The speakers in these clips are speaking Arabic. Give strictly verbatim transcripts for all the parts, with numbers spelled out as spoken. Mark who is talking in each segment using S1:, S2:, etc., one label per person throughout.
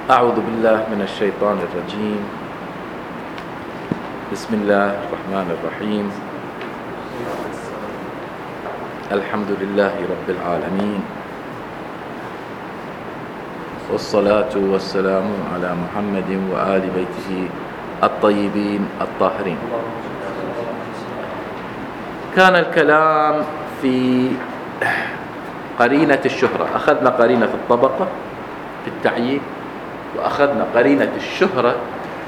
S1: أعوذ بالله من الشيطان الرجيم. بسم الله الرحمن الرحيم. الحمد لله رب العالمين، والصلاة والسلام على محمد وآل بيته الطيبين الطاهرين. كان الكلام في قرينة الشهرة. أخذنا قرينة الطبقة في التعيين، وأخذنا قرينة الشهرة،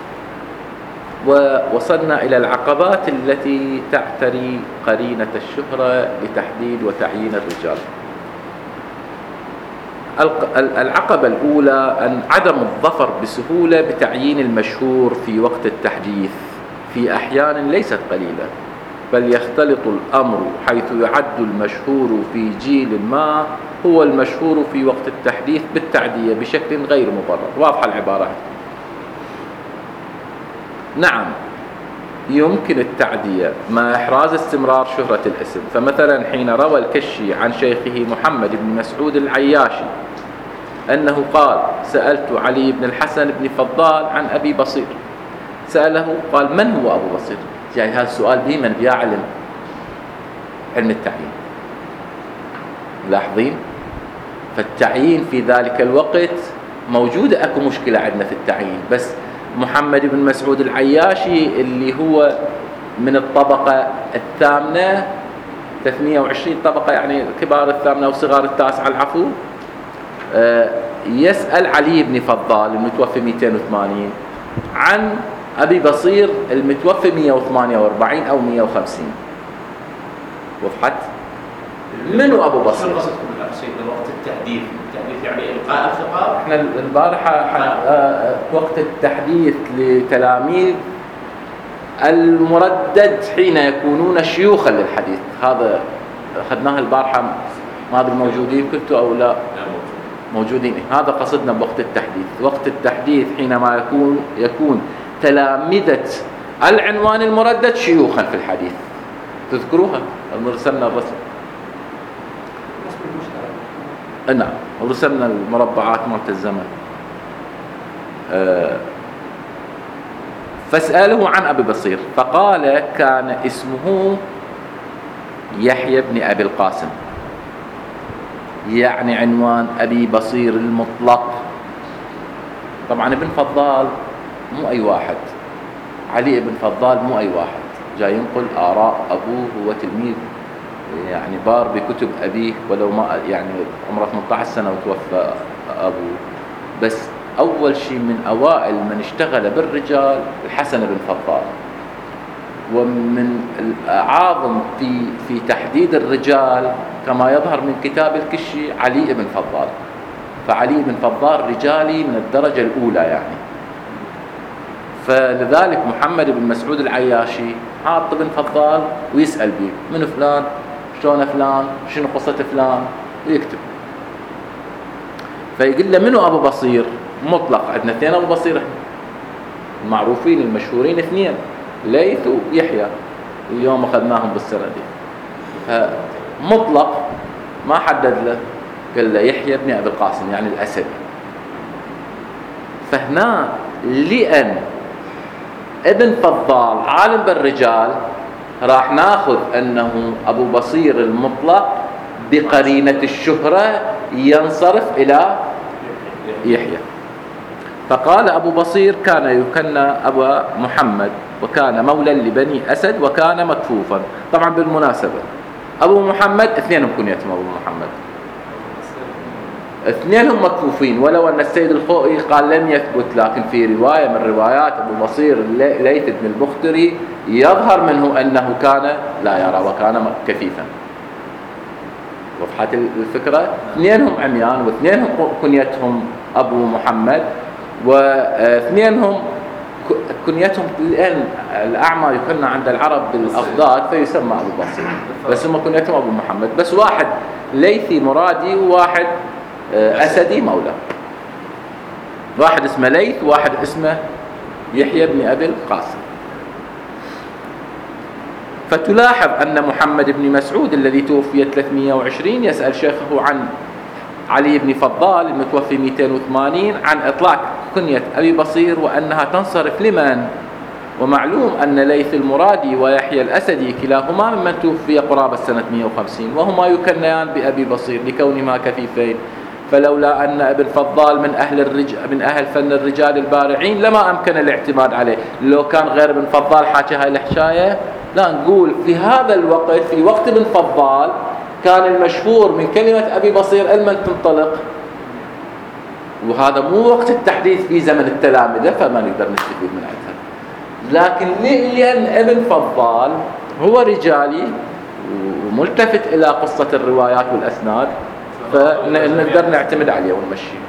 S1: ووصلنا إلى العقبات التي تعتري قرينة الشهرة لتحديد وتعيين الرجال. العقبة الأولى أن عدم الظفر بسهولة بتعيين المشهور في وقت التحديث في أحيان ليست قليلة، بل يختلط الأمر حيث يعد المشهور في جيل ما هو المشهور في وقت التحديث بالتعدية بشكل غير مبرر. واضحة العبارة؟ نعم، يمكن التعدية مع إحراز استمرار شهرة الاسم. فمثلا حين روى الكشي عن شيخه محمد بن مسعود العياشي أنه قال: سألت علي بن الحسن بن فضال عن أبي بصير. سأله قال: من هو أبو بصير؟ يعني هذا السؤال به من بيعلم علم التعيين. لاحظين؟ فالتعيين في ذلك الوقت موجودة. أكو مشكلة عندنا في التعيين، بس محمد بن مسعود العياشي اللي هو من الطبقة الثامنة، ثلاثمئة وعشرين طبقة، يعني كبار الثامنة وصغار التاسعة، العفو، يسأل علي بن فضال المتوفى مئتين وثمانين عن أبي بصير المتوفى مئة وثمانية وأربعين أو مئة وخمسين. وضحت؟ منو أبو بصير؟
S2: وقت التحديث. التحديث يعني إلقاء الخطاب.
S1: احنا البارحة وقت التحديث لتلاميذ المردد حين يكونون شيوخا للحديث. هذا أخذناها البارحة، ما أدري موجودين كنتوا أو لا؟ موجودين. هذا قصدنا بوقت التحديث. وقت التحديث حينما يكون يكون تلامذة العنوان المردد شيوخا في الحديث. تذكروها؟ رسمنا الرسم. نعم، ورسمنا المربعات مالت الزمن. أه فاسأله عن أبي بصير فقال: كان اسمه يحيى بن أبي القاسم، يعني عنوان أبي بصير المطلق. طبعا ابن فضال مو أي واحد، علي بن فضال مو أي واحد، جاي ينقل آراء أبوه وتلميذ، يعني بار بكتب أبيه، ولو ما يعني عمره ثمانية عشر سنة وتوفى أبوه. بس أول شيء من أوائل من اشتغل بالرجال الحسن بن فضال، ومن الأعاظم في في تحديد الرجال كما يظهر من كتاب الكشي علي بن فضال. فعلي بن فضال رجالي من الدرجة الأولى يعني. فلذلك محمد بن مسعود العياشي حاط بن فضال ويسأل به: من فلان؟ شلون فلان؟ شنو قصة فلان؟ ويكتب. فيقول له: منو أبو بصير؟ مطلق. عندنا اثنين أبو بصير المعروفين المشهورين، اثنين، ليث ويحيى، اليوم أخذناهم بالسنة دي. مطلق ما حدد له، قال له يحيى بن أبي القاسم يعني الأسد. فهنا لأن ابن فضال عالم بالرجال راح ناخذ أنه أبو بصير المطلق بقرينة الشهرة ينصرف إلى يحيى. فقال: أبو بصير كان يكنى أبا محمد، وكان مولى لبني أسد، وكان مكفوفا. طبعا بالمناسبة أبو محمد اثنينهم كنيتهم أبو محمد، اثنينهم مكفوفين، ولو أن السيد الخوئي قال لم يثبت، لكن في رواية من روايات أبو بصير ليث بن البختري يظهر منه أنه كان لا يرى وكان كفيفا. وضحت الفكرة؟ اثنينهم عميان، واثنينهم كنيتهم أبو محمد، واثنينهم كنيتهم الآن الأعمى يكنى عند العرب بالأضداد فيسمى أبو بصير، بس هم كنيتهم أبو محمد. بس واحد ليثي مرادي وواحد أسدي مولى. واحد اسمه ليث وواحد اسمه يحيى بن أبي القاسم. فتلاحظ أن محمد بن مسعود الذي توفي ثلاثمئة وعشرين يسأل شيخه عن علي بن فضال المتوفي مئتين وثمانين عن إطلاق كنية أبي بصير وأنها تنصرف لمن؟ ومعلوم أن ليث المرادي ويحيى الأسدي كلاهما ممن توفي قرابة سنة مئة وخمسين وهما يكنيان بأبي بصير لكونهما كفيفين، فلولا أن ابن فضال من أهل الرج... من أهل فن الرجال البارعين لما أمكن الاعتماد عليه. لو كان غير ابن فضال حاكي هاي الحكاية لا نقول في هذا الوقت، في وقت ابن فضال كان المشهور من كلمة أبي بصير المن تنطلق، وهذا مو وقت التحديث في زمن التلامذة، فما نقدر نستفيد من عندها. لكن لأن ابن فضال هو رجالي وملتفت إلى قصة الروايات والأسناد فنقدر نعتمد عليه ونمشيه.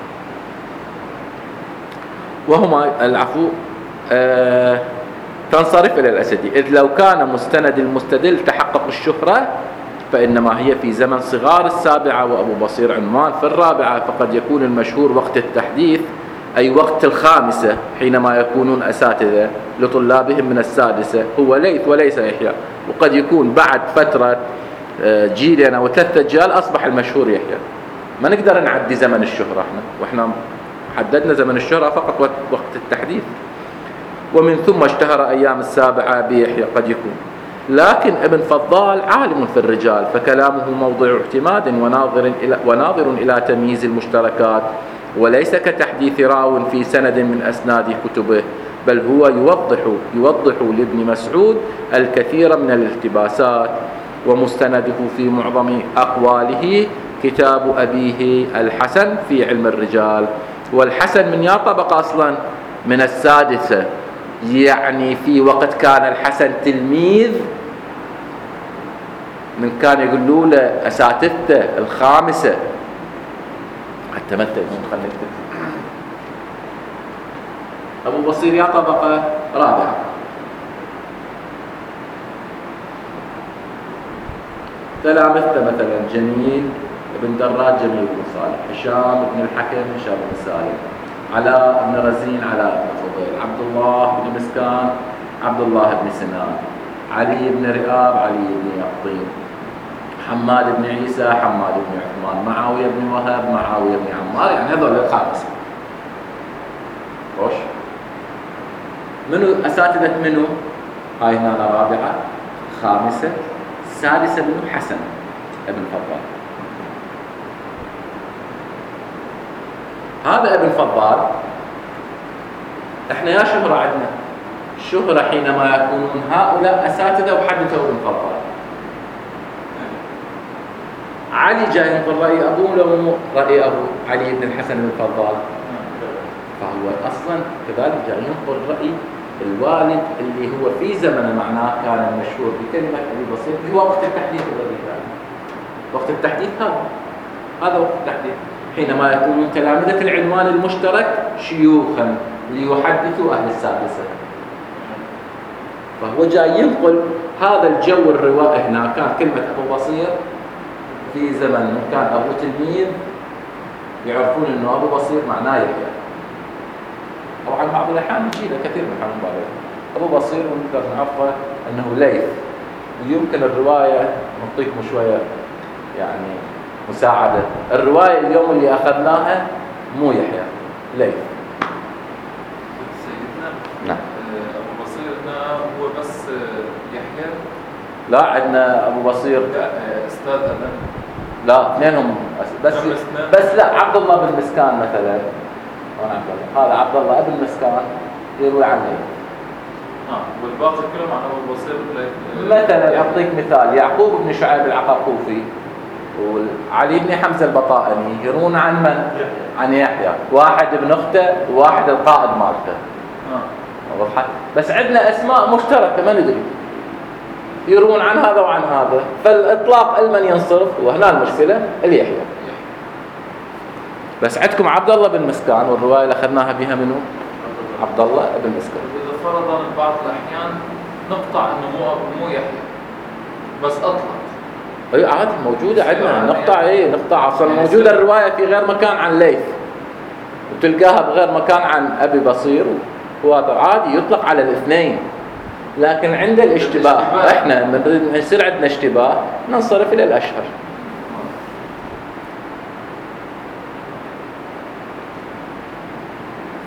S1: وهما العفو آه تنصرف إلى الأسدي، إذ لو كان مستند المستدل تحقق الشهرة فإنما هي في زمن صغار السابعة وأبو بصير عنوان في الرابعة، فقد يكون المشهور وقت التحديث أي وقت الخامسة حينما يكونون أساتذة لطلابهم من السادسة هو ليث وليس يحيى، وقد يكون بعد فترة جيلين أو ثلاثة أجيال أصبح المشهور يحيى. ما نقدر نعدي زمن الشهرة احنا، وإحنا حددنا زمن الشهرة فقط وقت التحديث. ومن ثم اشتهر أيام السابعة بيحيى قد يكون. لكن ابن فضال عالم في الرجال فكلامه موضع اعتماد وناظر إلى, وناظر إلى تمييز المشتركات، وليس كتحديث راو في سند من أسناد كتبه، بل هو يوضح يوضح لابن مسعود الكثير من الالتباسات. ومستنده في معظم أقواله كتاب أبيه الحسن في علم الرجال. والحسن من يا طبقة أصلا؟ من السادسة، يعني في وقت كان الحسن تلميذ من كان يقولوا له أساتذته الخامسة حتى متى خليك. أبو بصير يا طبقة رابعة. تلامذته مثلا جميل بن دراج جميل بن صالح، هشام بن الحكم هشام بن سالم، علاء بن رزين علاء بن فضيل، عبد الله بن مسكان عبد الله بن سنان، علي بن رئاب علي بن يقطين، حماد بن عيسى حماد بن عثمان، معاوية بن وهب معاوية بن عمار، يعني هذول الخامسة. روش منو أساتذة منو؟ هاي هنا رابعة، خامسة، سادسة منو؟ حسن ابن فضال. هذا ابن فضال احنا يا شهرة عندنا الشهرة حينما يكونون هؤلاء أساتذة وحدثوا ابن فضال. علي جاي ينقل رأي أبوه لو رأي أبو علي بن الحسن بن فضال، فهو أصلا كذلك جاي ينقل رأي الوالد اللي هو في زمن معناه كان المشهور بكلمة أبي بصير في وقت التحديث الذي كان وقت التحديث. هذا هذا وقت التحديث حينما يكونون تلامذة العنوان المشترك شيوخا ليحدثوا أهل السادسة. فهو جاي ينقل هذا الجو الروائي. هنا كان كلمة أبو بصير في زمن كان أبو تلميذ يعرفون أنه أبو بصير معناه يحيى. طبعا بعض الأحيان يجينا كثير من الأحيان بعد أبو بصير ونقدر نعرفه أنه ليث، ويمكن الرواية نعطيكم شوية يعني مساعدة. الرواية اليوم اللي أخذناها مو يحيى، ليث.
S3: سيدنا
S1: نعم.
S3: أبو بصير هنا هو بس يحيى؟
S1: لا، عندنا أبو بصير
S3: لا أستاذ هذا.
S1: لا اثنينهم بس بس لا عبد الله بن مسكان مثلا. هذا عبد الله ابن مسكان يروي عنه.
S3: اه والباقي كلهم عن ابو بصير.
S1: مثلا اعطيك مثال، يعقوب بن شعيب العقرقوفي وعلي بن حمزه البطائني يرون عن من؟ عن يحيى، واحد ابن اخته وواحد القائد مالته. اه واضحه. بس عندنا اسماء مشتركه ما ندري يرون عن هذا وعن هذا، فالاطلاق المن ينصرف، وهنا المشكله اليحيى. بس عندكم عبد الله بن مسكان، والروايه اللي اخذناها بها منه عبد الله بن مسكان.
S3: اذا فرضا بعض الاحيان نقطع انه مو مو يحيى بس اطلق.
S1: اي عادي موجوده عندنا نقطع. اي نقطع اصلا موجوده الروايه في غير مكان عن ليث، وتلقاها بغير مكان عن ابي بصير، وهذا عادي يطلق على الاثنين. لكن عند الاشتباه احنا من يصير عندنا اشتباه ننصرف الى الاشهر.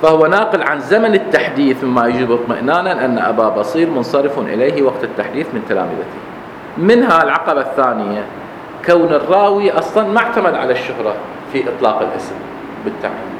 S1: فهو ناقل عن زمن التحديث مما يجب اطمئنانا أن أبا بصير منصرف إليه وقت التحديث من تلامذته. منها العقبة الثانية كون الراوي أصلا ما اعتمد على الشهرة في إطلاق الاسم بالتعيين،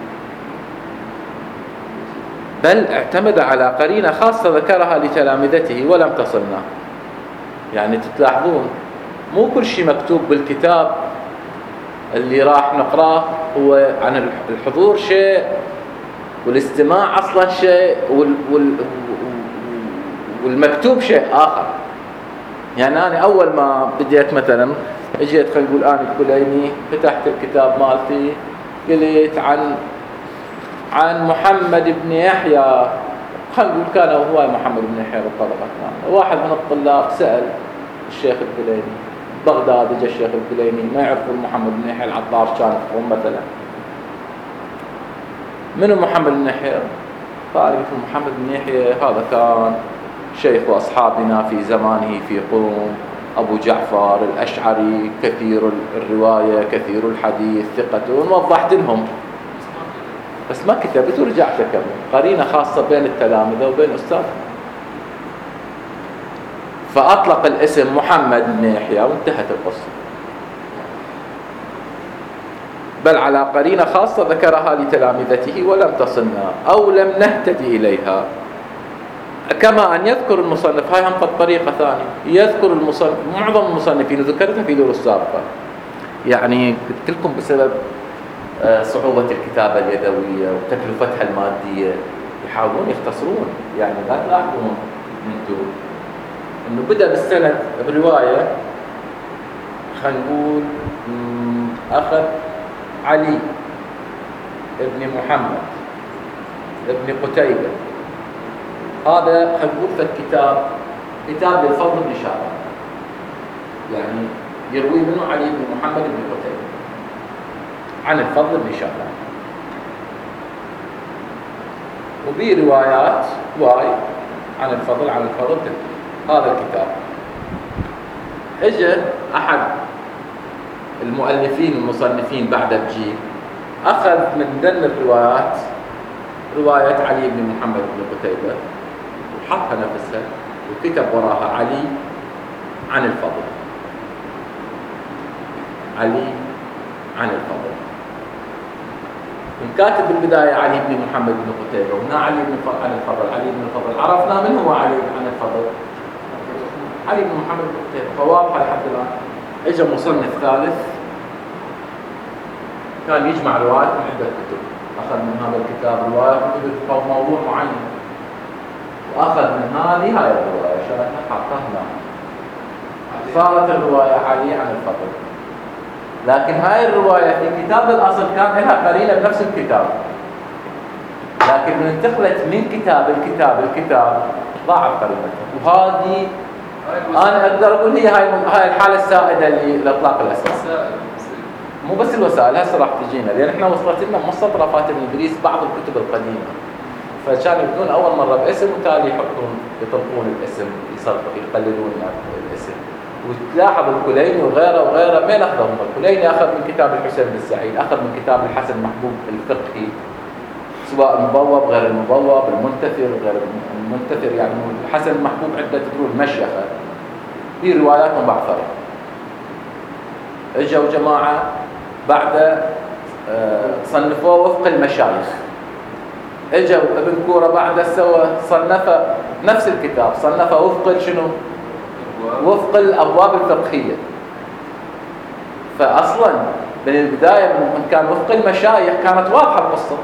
S1: بل اعتمد على قرينة خاصة ذكرها لتلامذته ولم تصلنا. يعني تلاحظون مو كل شيء مكتوب بالكتاب اللي راح نقراه هو عن الحضور شيء والاستماع أصلا شيء وال وال والمكتوب شيء آخر. يعني أنا أول ما بديت مثلا اجيت خلينا نقول أنا الكليني فتحت الكتاب مالتي قلت عن عن محمد بن يحيى، خلينا نقول كان هو محمد بن يحيى بالطبقة الثانية. واحد من الطلاب سأل الشيخ الكليني بغداد، اجى الشيخ الكليني ما يعرفون محمد بن يحيى العطار كان فيهم مثلا، منو محمد بن يحيى؟ قال محمد بن يحيى هذا كان شيخ أصحابنا في زمانه في قوم، أبو جعفر الأشعري، كثير الرواية كثير الحديث ثقة. وضحت لهم بس ما كتبت ورجعت أكمل قرينة خاصة بين التلامذة وبين أستاذ، فأطلق الاسم محمد بن يحيى وانتهت القصة، بل على قرينة خاصة ذكرها لتلامذته ولم تصلنا أو لم نهتدي إليها. كما أن يذكر المصنف، هاي هم طريقة ثانية، يذكر المصنف معظم المصنفين ذكرتها في دروس سابقة، يعني قلت لكم بسبب صعوبة الكتابة اليدوية وتكلفتها المادية يحاولون يختصرون. يعني لا تلاحظون انتم انه بدأ بالسند برواية خلينا نقول أخذ علي ابن محمد ابن قتيبة، هذا خلينا نقول في الكتاب كتاب للفضل بن شعبان، يعني يروي منه علي بن محمد بن قتيبة عن الفضل بن شعبان، وبي روايات واي عن الفضل عن الفضل هذا الكتاب. اجى أحد المؤلفين المصنفين بعد بجيل أخذ من ضمن الروايات رواية علي بن محمد بن قتيبة وحطها نفسها وكتب وراها علي عن الفضل، علي عن الفضل. كاتب بالبداية علي بن محمد بن قتيبة وهنا علي بن عن الفضل، علي بن الفضل عرفنا من هو علي عن الفضل؟ علي بن محمد بن قتيبة، فواضحة لحد الآن. اجى مصنف ثالث كان يجمع روايات من عدة كتب، أخذ من هذا الكتاب رواية في موضوع معين وأخذ من هذه هاي الرواية شاهدنا حطها، صارت الرواية علي عن الفضل. لكن هاي الرواية في كتاب الأصل كان لها قرينة بنفس الكتاب، لكن من انتقلت من كتاب الكتاب الكتاب ضاعت قرينتها. وهذه أنا أقدر أقول هي هاي هاي الحالة السائدة لإطلاق الأساس. مو بس الوسائل هسه راح تجينا، لأن إحنا وصلت لنا مستطرفات الإنجليز بعض الكتب القديمة، فكانوا يبدون أول مرة باسم وتالي يحطون يطلقون الاسم يصرفوا يقللون الاسم. وتلاحظ الكليني وغيره وغيره مين أخذهم؟ الكليني أخذ من كتاب الحسين بن سعيد، أخذ من كتاب الحسن محبوب الفقهي، سواء المبوب غير المبوب، المنتثر غير المنتثر. يعني الحسن المحبوب عدة تقول المشيخة في روايات مبعثرة. اجوا جماعة بعد صنفوه وفق المشايخ، اجوا ابن كورة بعد سوى صنف نفس الكتاب صنفه وفق شنو؟ وفق الأبواب الفقهية. فأصلا من البداية من كان وفق المشايخ كانت واضحة القصة،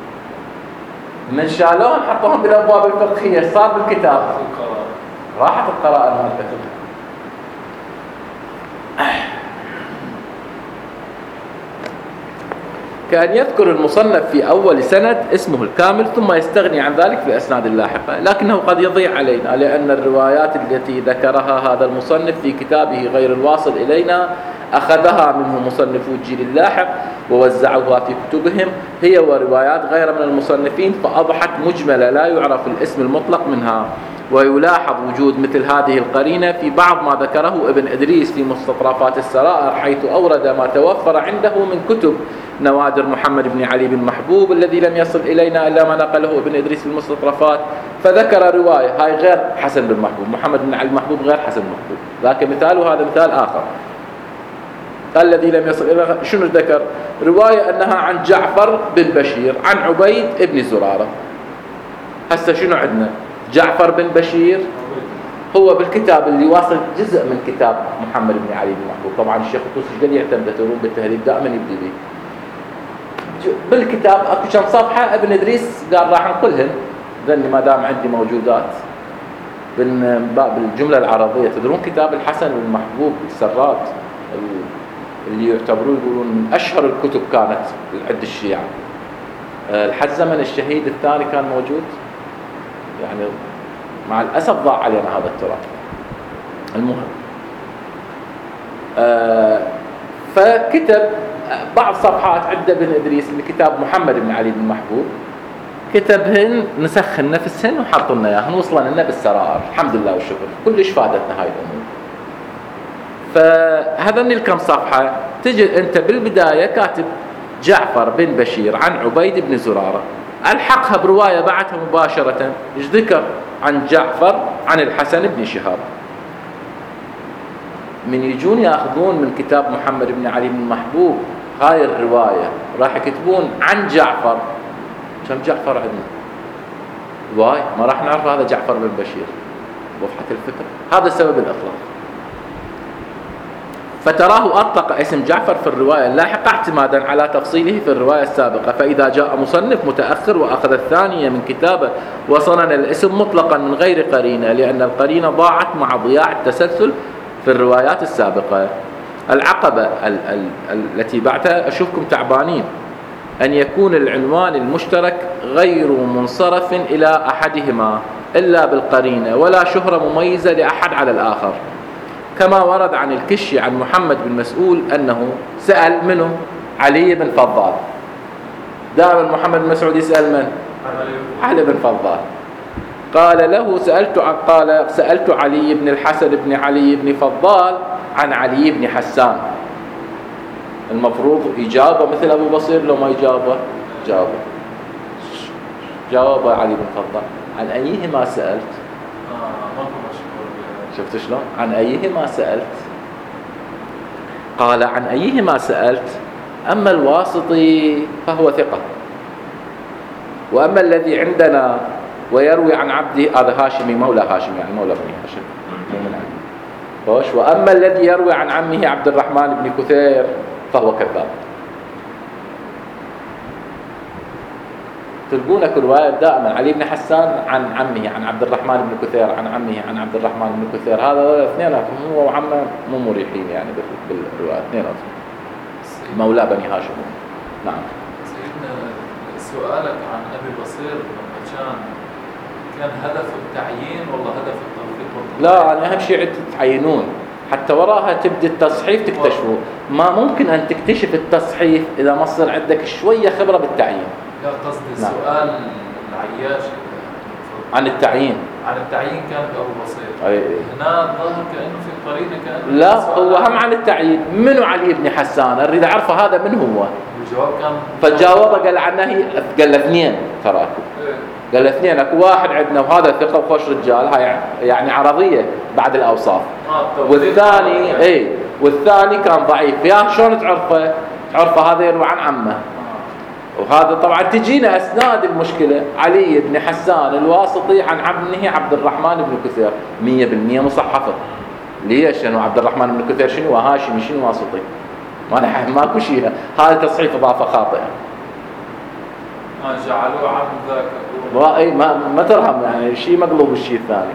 S1: من شالون حطوهم بالأبواب الفقهية صار بالكتاب راحت القراءة المالتة. كان يذكر المصنف في أول سند اسمه الكامل ثم يستغني عن ذلك في الأسناد اللاحقة، لكنه قد يضيع علينا لأن الروايات التي ذكرها هذا المصنف في كتابه غير الواصل إلينا أخذها منه مصنفو الجيل اللاحق ووزعوها في كتبهم هي وروايات غير من المصنفين، فأضحت مجملة لا يعرف الاسم المطلق منها، ويلاحظ وجود مثل هذه القرينة في بعض ما ذكره ابن إدريس في مستطرفات السرائر، حيث أورد ما توفر عنده من كتب نوادر محمد بن علي بن محبوب الذي لم يصل إلينا إلا ما نقله ابن إدريس في المستطرفات، فذكر رواية هاي غير حسن بن محبوب، محمد بن علي محبوب غير حسن بن محبوب، ذاك مثال وهذا مثال آخر. الذي لم يصل إلى شنو ذكر؟ رواية أنها عن جعفر بن بشير عن عبيد بن زرارة. هسه شنو عندنا؟ جعفر بن بشير هو بالكتاب اللي واصل جزء من كتاب محمد بن علي بن محبوب، طبعا الشيخ الطوسي قد يعتمد تروم بالتهذيب دائما يبدي به بالكتاب اكو كم صفحه ابن ادريس قال راح نقولهن ذني ما دام عندي موجودات من باب الجمله العربيه. تدرون كتاب الحسن بن محبوب السراد اللي يعتبروه يقولون من اشهر الكتب كانت عند الشيعة. الحزمن الشهيد الثاني كان موجود، يعني مع الاسف ضاع علينا هذا التراث. المهم آه فكتب بعض صفحات عند ابن ادريس لكتاب محمد بن علي بن محبوب، كتبهن نسخن نفسهن وحطوا لنا اياهن، وصلنا لنا بالسرائر الحمد لله والشكر، كلش فادتنا هاي الامور. فهذني الكم صفحه تجد انت بالبدايه كاتب جعفر بن بشير عن عبيد بن زراره، الحقها بروايه بعدها مباشره ايش ذكر؟ عن جعفر عن الحسن بن شهاب. من يجون ياخذون من كتاب محمد بن علي بن محبوب هاي الروايه راح يكتبون عن جعفر، كم جعفر عندنا؟ واي ما راح نعرف هذا جعفر بن بشير. وضحت الفكره؟ هذا سبب الاطلاق. فتراه اطلق اسم جعفر في الروايه اللاحقه اعتمادا على تفصيله في الروايه السابقه، فاذا جاء مصنف متاخر واخذ الثانيه من كتابه وصلنا الاسم مطلقا من غير قرينه، لان القرينه ضاعت مع ضياع التسلسل في الروايات السابقه. العقبه ال- ال- التي بعدها اشوفكم تعبانين، ان يكون العنوان المشترك غير منصرف الى احدهما الا بالقرينه، ولا شهره مميزه لاحد على الاخر، كما ورد عن الكشي عن محمد بن مسؤول أنه سأل منه علي بن فضال. دائما محمد بن مسعود يسأل من؟ علي بن فضال. قال له سألت قال سألت علي بن الحسن بن علي بن فضال عن علي بن حسان. المفروض إجابة مثل أبو بصير، لو ما إجابة جاوب جاوب علي بن فضال. عن أيهما سألت؟ شفت شلون؟ عن أيهما سألت؟ قال عن أيهما سألت؟ أما الواسطي فهو ثقة، وأما الذي عندنا ويروي عن عبده، هذا هاشمي مولى هاشم، يعني مولى بني هاشم مو من عمه. وأما الذي يروي عن عمه عبد الرحمن بن كثير فهو كذاب. تلقون كل رواية دائما علي بن حسان عن عمه عن عبد الرحمن بن كثير عن عمه عن عبد الرحمن بن كثير، هذا اثنيناتهم هو وعمه مو مريحين يعني بالرواية، اثنيناتهم مولى بني هاشم. نعم.
S3: سيدنا سؤالك عن ابي بصير لما كان كان هدف التعيين والله هدف التوفيق؟
S1: لا، أنا أهم شيء تعينون حتى وراها تبدأ التصحيف تكتشفوا. ما ممكن أن تكتشف التصحيف إذا ما صار عندك شوية خبرة بالتعيين.
S3: لا قصدي السؤال العياش
S1: عن التعيين
S3: عن التعيين كان أبو بصير.
S1: أي.
S3: هنا الظاهر كأنه في قرينة كأنه
S1: لا، هو هم عن التعيين. منو علي بن حسان؟ أريد أعرفه هذا من هو.
S3: الجواب كان
S1: فجاوبه قال عنه قال له اثنين تراكم.
S3: إيه.
S1: قال له اثنين، اكو واحد عندنا وهذا ثقة وخوش رجال، هاي يعني عرضية بعد الأوصاف.
S3: آه
S1: والثاني اي والثاني كان ضعيف. يا شلون تعرفه؟ تعرفه هذا يروي عن عمه. وهذا طبعا تجينا اسناد المشكله. علي بن حسان الواسطي عن عمه عبد الرحمن بن كثير، مية بالمية مصحفه. ليش؟ لانه عبد الرحمن بن كثير شنو؟ هاشمي، شنو واسطي؟ ما نحن ماكو شيء، هذا تصحيف اضافه خاطئه.
S3: ما جعلوه عم ذاك
S1: اي ما ما ترهم، يعني شيء مقلوب الشيء الثاني.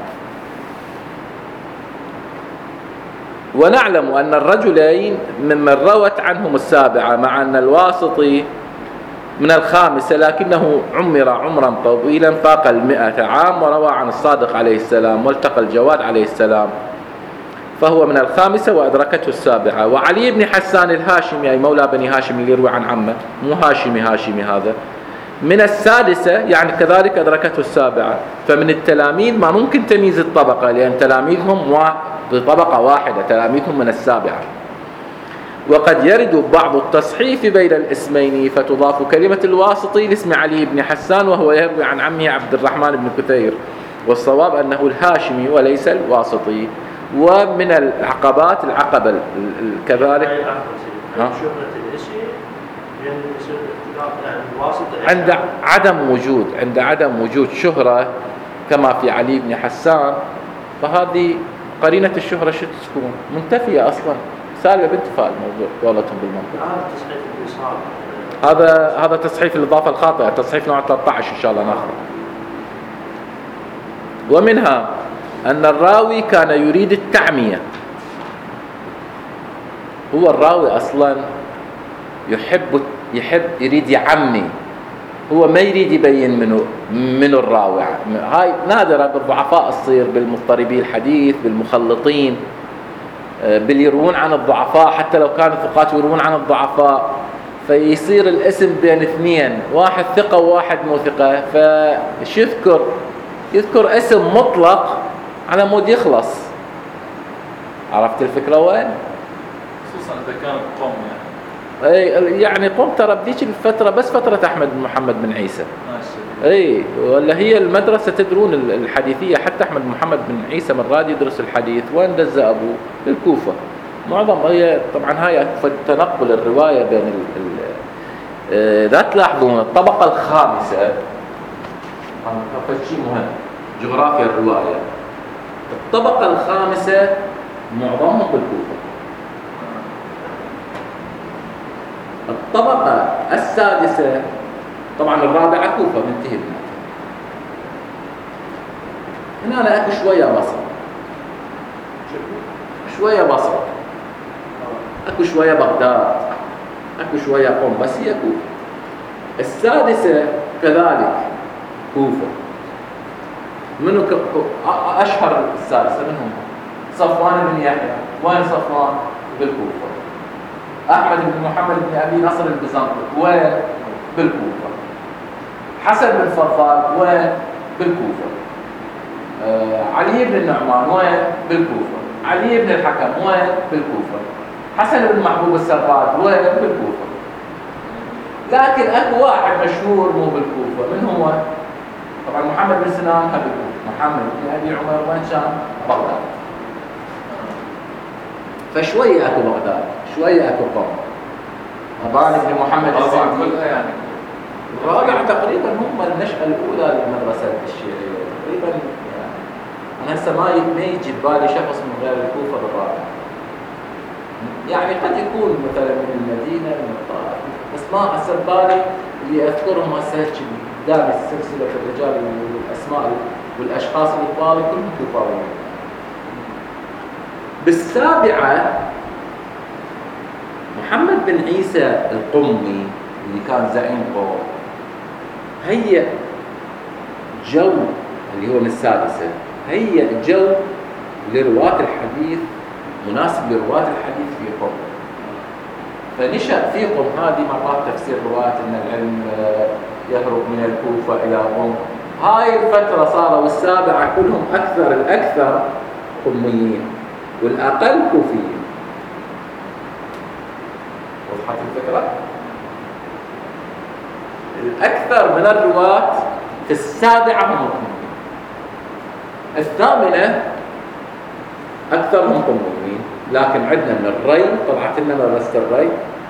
S1: ونعلم ان الرجلين ممن روت عنهم السابعه، مع ان الواسطي من الخامسة، لكنه عمر عمرا طويلا فاق المئة عام، وروى عن الصادق عليه السلام والتقى الجواد عليه السلام، فهو من الخامسة وأدركته السابعة. وعلي بن حسان الهاشمي أي مولى بني هاشم اللي يروي عن عمه، مو هاشمي هاشمي هذا، من السادسة يعني كذلك أدركته السابعة. فمن التلاميذ ما ممكن تمييز الطبقة، لأن تلاميذهم بطبقة واحدة، تلاميذهم من السابعة. وقد يرد بعض التصحيف بين الاسمين فتضاف كلمة الواسطي لاسم علي بن حسان وهو يروي عن عمه عبد الرحمن بن كثير، والصواب أنه الهاشمي وليس الواسطي. ومن العقبات العقبة كذلك عند عدم وجود عند عدم وجود شهرة كما في علي بن حسان، فهذه قرينة الشهرة شو تكون منتفية أصلا، سالبة بانتفاء الموضوع قولتهم بالمنطق. هذا هذا تصحيف الإضافة الخاطئة، تصحيف نوع ثلاثة عشر إن شاء الله ناخذ. ومنها أن الراوي كان يريد التعمية. هو الراوي أصلا يحب يحب يريد يعمي، هو ما يريد يبين منه من الراوي. هاي نادرة بالضعفاء الصير، بالمضطربي الحديث، بالمخلطين، باللي يروون عن الضعفاء حتى لو كانوا ثقات يروون عن الضعفاء، فيصير الاسم بين اثنين، واحد ثقة وواحد مو ثقة، فش يذكر يذكر اسم مطلق على مود يخلص. عرفت الفكرة وين؟
S3: خصوصا إذا كانت قوم يعني.
S1: اي يعني قم ترى بديك الفترة بس فترة أحمد بن محمد بن عيسى.
S3: ماشي.
S1: اي ولا هي المدرسة تدرون الحديثية، حتى أحمد بن محمد بن عيسى من راد يدرس الحديث، وين دز أبوه؟ للكوفة. معظم هي طبعا هاي تنقل الرواية بين ال ال لا تلاحظون الطبقة الخامسة، هذا شيء مهم، جغرافيا الرواية. الطبقة الخامسة معظمهم بالكوفة. الطبقة السادسة طبعا الرابعة كوفة منتهي بناتها. هنا أنا أكو شوية بصر، شوية بصر، أكو شوية بغداد، أكو شوية قم، بس هي كوفة. السادسة كذلك كوفة. منو أشهر السادسة منهم؟ صفوان بن يحيى. وين صفوان؟ بالكوفة. أحمد بن محمد بن أبي نصر البيزنطي. وين؟ بالكوفة. حسن بن فضال. وين؟ بالكوفة. آه علي بن النعمان. وين؟ بالكوفة. علي بن الحكم. وين؟ بالكوفة. حسن بن محبوب السراد. وين؟ بالكوفة. لكن أكو واحد مشهور مو بالكوفة، من هو؟ طبعا محمد بن سنان بالكوفة. محمد بن أبي عمر وين كان؟ بغداد. فشوية أكو بغداد، شوية أكو قم. أبان بن محمد السندي
S3: يعني.
S1: الرابع تقريبا هم النشأة الأولى للمدرسة الشيعية تقريبا. يعني أنا هسه ما ما يجي ببالي شخص من غير الكوفة بالرابع. يعني قد يكون مثلا من المدينة من الطائف، بس ما هسه ببالي اللي أذكرهم هسه قدام السلسلة الرجال والأسماء والأشخاص اللي ببالي كلهم كوفاويين. بالسابعة محمد بن عيسى القمي اللي كان زعيم قوم، هي جو اللي هو من السادسة، هي جو لرواة الحديث، مناسب لرواة الحديث في قم. فنشأ في قم. هذه مرات تفسير رواة أن العلم يهرب من الكوفة إلى قم. هاي الفترة صاروا والسابعة كلهم أكثر الأكثر قميين والأقل كوفيين. وضحت الفكرة؟ الأكثر من الرواة في السابعة هم قميين. الثامنة أكثرهم قميين، لكن عندنا من الري طلعت لنا مدرسة الري،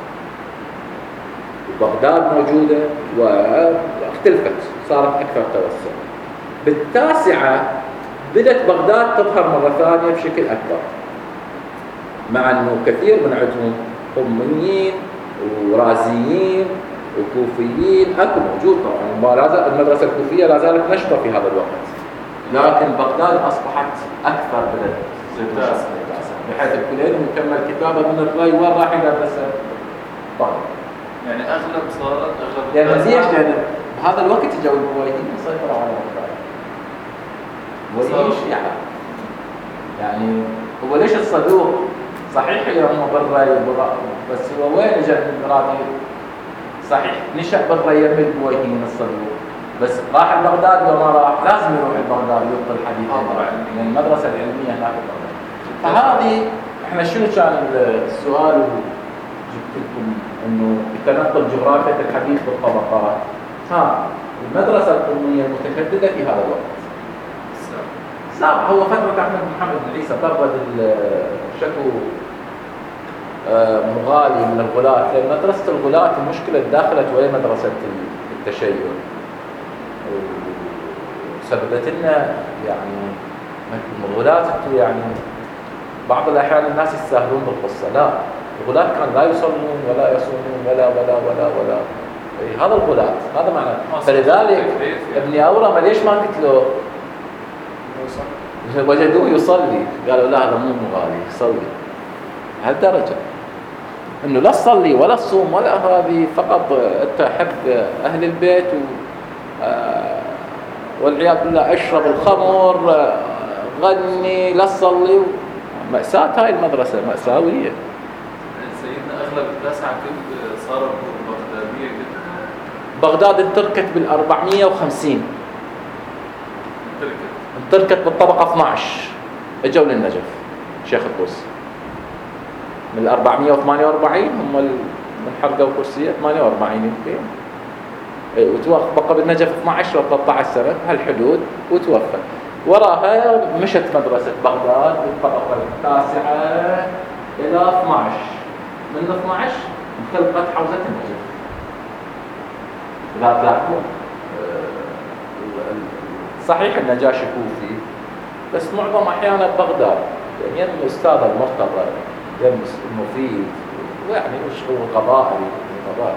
S1: وبغداد موجودة واختلفت صارت أكثر توسع. بالتاسعة بدأت بغداد تظهر مرة ثانية بشكل أكبر، مع أنه كثير من عندهم قميين ورازيين وكوفيين أكو موجود طبعا. المدرسة الكوفية لا زالت نشطة في هذا الوقت، لكن بغداد أصبحت أكثر بدأت تتسع، بحيث الكلين يكمل كتابة من الري وين راح يدرسها؟ طبعا
S3: يعني أغلب صارت أغلب.
S1: يعني ليش؟ لأن بهذا الوقت جاءوا البويهيين يسيطروا على بغداد. وليش يعني؟ يعني هو ليش الصدوق صحيح هم بالرأي بس هو وين اجى المراد صحيح نشأ بالريم البويهين الصدوق، بس راح لبغداد وما راح لازم يروح لبغداد يلقي الحديث طبعا، يعني المدرسة العلمية هناك ببغداد. فهذه احنا شنو كان السؤال جبت لكم انه بتنقل جغرافية الحديث بالطبقات. ها المدرسة القومية المتشددة في هذا الوقت سابع هو فترة أحمد محمد بن عيسى طرد شكو مغالي من الغلاة، لأن مدرسة الغلاة المشكلة داخلت وهي مدرسة التشيع سببت لنا يعني الغلاة يعني بعض الأحيان الناس يستاهلون بالقصة. لا، الغلاة كانوا لا يصلون ولا يصومون ولا ولا ولا ولا إيه هذا الغلاة، هذا معناه. فلذلك ابن أورمة ليش ما قتلوه؟ وجدوه يصلي قالوا لا هذا مو مغالي يصلي. هالدرجة انه لا تصلي ولا تصوم ولا هذه، فقط انت حب اهل البيت و آه والعياذ بالله اشرب الخمر آه غني لا تصلي. مأساة هاي المدرسة مأساوية.
S3: سيدنا اغلب التاسعة كنت صاروا بغدادية جدا.
S1: بغداد انتركت بالأربعمية وخمسين
S3: انتركت
S1: انتركت بالطبقة اثني عشر اجوا للنجف شيخ الطوسي من أربعمية وثمانية وأربعين هم من حرقة وكرسية ثمانية وأربعين يمكن إيه وتوفى بقى بالنجف اثني عشر و ثلاثة عشر سنة هالحدود وتوفى. وراها مشت مدرسة بغداد بالطبقة التاسعة إلى اثني عشر، من اثني عشر انخلقت حوزة النجف. لا تلاحظون صحيح النجاشي كوفي بس معظم أحيانا بغداد، يعني يم الأستاذ المرتضى يم المفيد ويعني مشغول قضائي قضائي.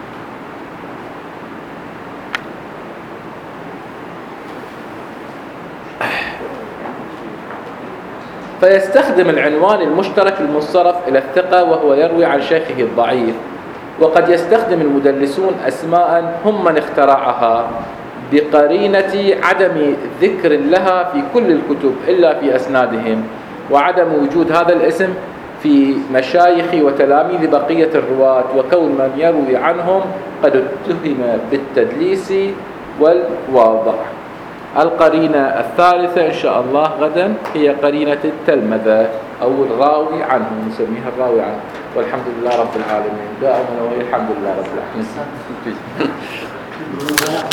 S1: فيستخدم العنوان المشترك المصرف إلى الثقة وهو يروي عن شيخه الضعيف. وقد يستخدم المدلسون أسماء هم من اخترعها بقرينة عدم ذكر لها في كل الكتب إلا في أسنادهم، وعدم وجود هذا الاسم في مشايخ وتلاميذ بقية الرواة، وكون من يروي عنهم قد اتهم بالتدليس والوضع. القرينة الثالثة إن شاء الله غدا هي قرينة التلمذة أو الراوي عنه، نسميها الراوي عنه. والحمد لله رب العالمين. دائما والحمد لله رب العالمين.